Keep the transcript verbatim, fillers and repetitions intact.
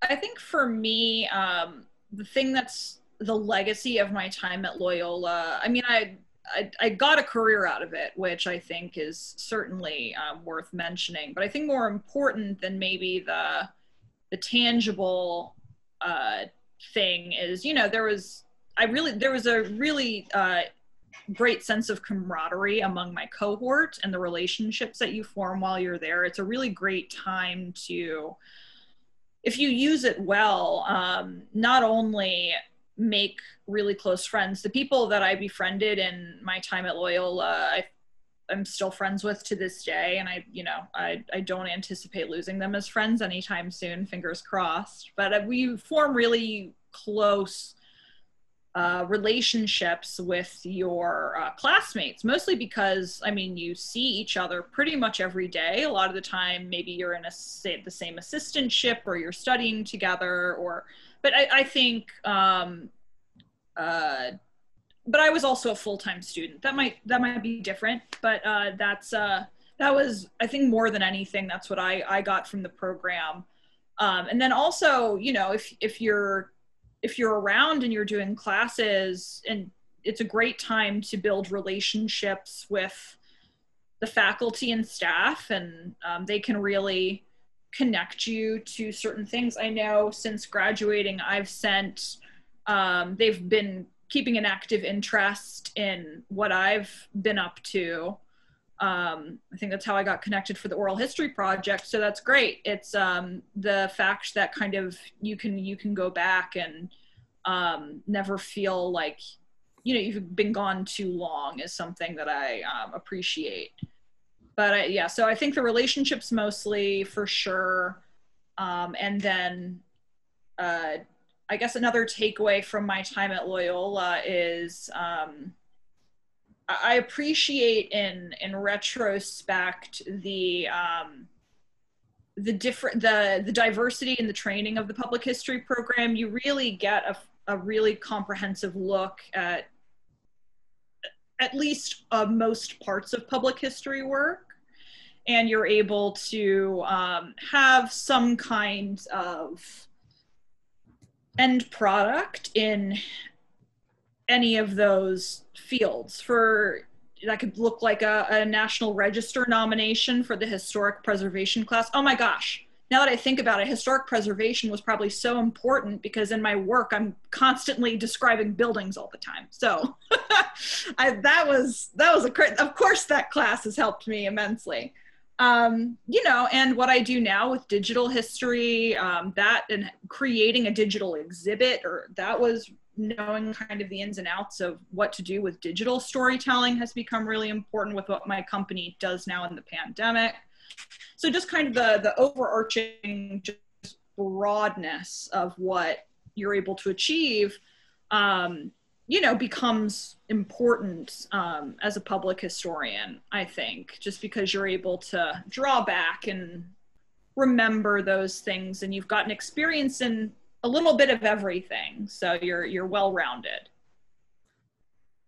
I think for me, um, the thing that's the legacy of my time at Loyola, I mean, I, I, I got a career out of it, which I think is certainly um, worth mentioning. But I think more important than maybe the, the tangible uh, thing is, you know, there was, I really, there was a really uh, great sense of camaraderie among my cohort and the relationships that you form while you're there. It's a really great time to, if you use it well, um, not only make really close friends, the people that I befriended in my time at Loyola, I, I'm still friends with to this day. And I, you know, I, I don't anticipate losing them as friends anytime soon, fingers crossed. But we form really close uh, relationships with your uh, classmates, mostly because, I mean, you see each other pretty much every day. A lot of the time, maybe you're in a say, the same assistantship or you're studying together, or, but I, I think, um, uh, but I was also a full-time student. That might, that might be different, but uh, that's, uh, that was, I think more than anything, that's what I, I got from the program. Um, and then also, you know, if, if you're, if you're around and you're doing classes, and it's a great time to build relationships with the faculty and staff, and um, they can really connect you to certain things. I know since graduating, I've sent, um, they've been keeping an active interest in what I've been up to. Um, I think that's how I got connected for the oral history project. So that's great. It's um, the fact that kind of you can you can go back and um, never feel like, you know, you've been gone too long is something that I um, appreciate. But I, yeah, so I think the relationships mostly for sure. Um, and then uh, I guess another takeaway from my time at Loyola is um, I appreciate in in retrospect the um, the different the the diversity in the training of the public history program. You really get a, a really comprehensive look at at least uh, most parts of public history work, and you're able to um, have some kind of end product in any of those fields. For that could look like a, a National Register nomination for the historic preservation class. Oh my gosh, now that I think about it, historic preservation was probably so important because in my work I'm constantly describing buildings all the time. So I, that was that was a of course that class has helped me immensely. Um, you know, and what I do now with digital history, um, that and creating a digital exhibit, or that was knowing kind of the ins and outs of what to do with digital storytelling has become really important with what my company does now in the pandemic. So just kind of the, the overarching just broadness of what you're able to achieve, um, you know, becomes important um, as a public historian, I think, just because you're able to draw back and remember those things, and you've gotten experience in a little bit of everything, so you're you're well-rounded.